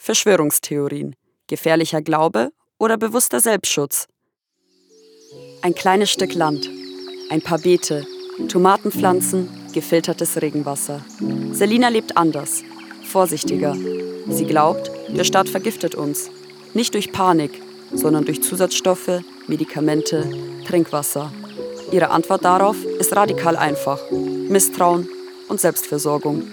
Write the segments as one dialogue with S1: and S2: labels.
S1: Verschwörungstheorien, gefährlicher Glaube oder bewusster Selbstschutz. Ein kleines Stück Land, ein paar Beete, Tomatenpflanzen, gefiltertes Regenwasser. Selina lebt anders, vorsichtiger. Sie glaubt, der Staat vergiftet uns. Nicht durch Panik, sondern durch Zusatzstoffe, Medikamente, Trinkwasser. Ihre Antwort darauf ist radikal einfach: Misstrauen und Selbstversorgung.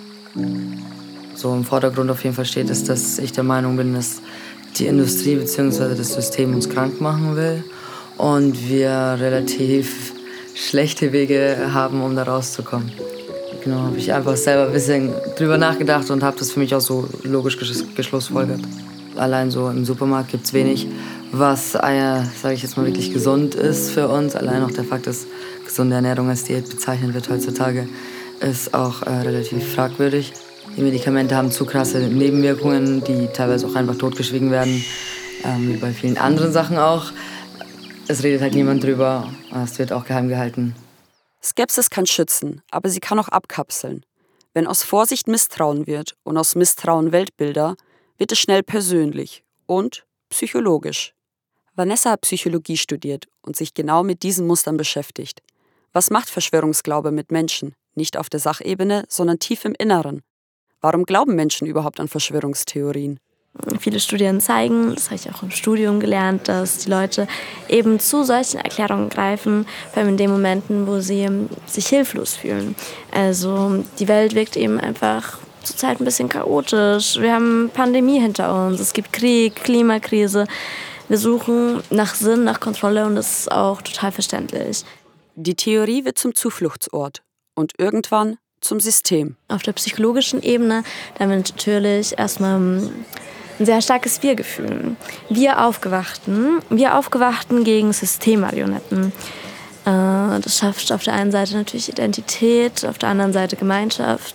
S2: So im Vordergrund auf jeden Fall steht es, dass ich der Meinung bin, dass die Industrie bzw. das System uns krank machen will und wir relativ schlechte Wege haben, um da rauszukommen. Genau, habe ich einfach selber ein bisschen drüber nachgedacht und habe das für mich auch so logisch geschlussfolgert. Allein so im Supermarkt gibt es wenig, was, sage ich jetzt mal, wirklich gesund ist für uns. Allein auch der Fakt, dass gesunde Ernährung als Diät bezeichnet wird heutzutage, ist auch relativ fragwürdig. Die Medikamente haben zu krasse Nebenwirkungen, die teilweise auch einfach totgeschwiegen werden, wie bei vielen anderen Sachen auch. Es redet halt niemand drüber, es wird auch geheim gehalten.
S1: Skepsis kann schützen, aber sie kann auch abkapseln. Wenn aus Vorsicht Misstrauen wird und aus Misstrauen Weltbilder, wird es schnell persönlich und psychologisch. Vanessa hat Psychologie studiert und sich genau mit diesen Mustern beschäftigt. Was macht Verschwörungsglaube mit Menschen? Nicht auf der Sachebene, sondern tief im Inneren. Warum glauben Menschen überhaupt an Verschwörungstheorien?
S3: Viele Studien zeigen, das habe ich auch im Studium gelernt, dass die Leute eben zu solchen Erklärungen greifen, vor allem in den Momenten, wo sie sich hilflos fühlen. Also die Welt wirkt eben einfach zurzeit ein bisschen chaotisch. Wir haben Pandemie hinter uns, es gibt Krieg, Klimakrise. Wir suchen nach Sinn, nach Kontrolle und das ist auch total verständlich.
S1: Die Theorie wird zum Zufluchtsort und irgendwann zum System.
S3: Auf der psychologischen Ebene, da haben wir natürlich erstmal ein sehr starkes Wir-Gefühl. Wir Aufgewachten gegen Systemmarionetten. Das schafft auf der einen Seite natürlich Identität, auf der anderen Seite Gemeinschaft.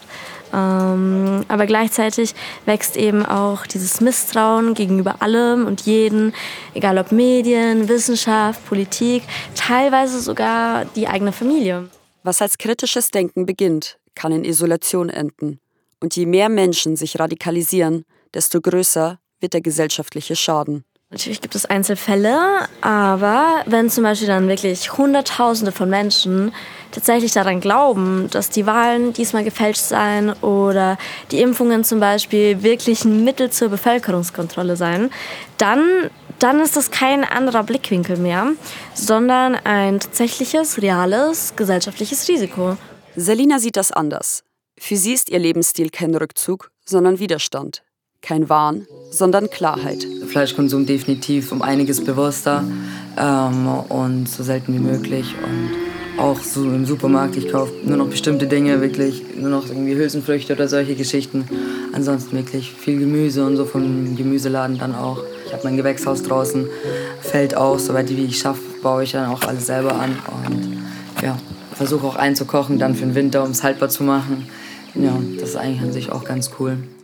S3: Aber gleichzeitig wächst eben auch dieses Misstrauen gegenüber allem und jeden, egal ob Medien, Wissenschaft, Politik, teilweise sogar die eigene Familie.
S1: Was als kritisches Denken beginnt, kann in Isolation enden. Und je mehr Menschen sich radikalisieren, desto größer wird der gesellschaftliche Schaden.
S3: Natürlich gibt es Einzelfälle, aber wenn zum Beispiel dann wirklich Hunderttausende von Menschen tatsächlich daran glauben, dass die Wahlen diesmal gefälscht seien oder die Impfungen zum Beispiel wirklich ein Mittel zur Bevölkerungskontrolle seien, dann ist das kein anderer Blickwinkel mehr, sondern ein tatsächliches, reales, gesellschaftliches Risiko.
S1: Selina sieht das anders. Für sie ist ihr Lebensstil kein Rückzug, sondern Widerstand. Kein Wahn, sondern Klarheit.
S2: Fleischkonsum definitiv um einiges bewusster und so selten wie möglich. Und auch so im Supermarkt, ich kaufe nur noch bestimmte Dinge, wirklich nur noch irgendwie Hülsenfrüchte oder solche Geschichten. Ansonsten wirklich viel Gemüse und so vom Gemüseladen dann auch. Ich habe mein Gewächshaus draußen, Feld auch, soweit wie ich schaffe, baue ich dann auch alles selber an. Und ja, versuche auch einzukochen dann für den Winter, um es haltbar zu machen. Ja, das ist eigentlich an sich auch ganz cool.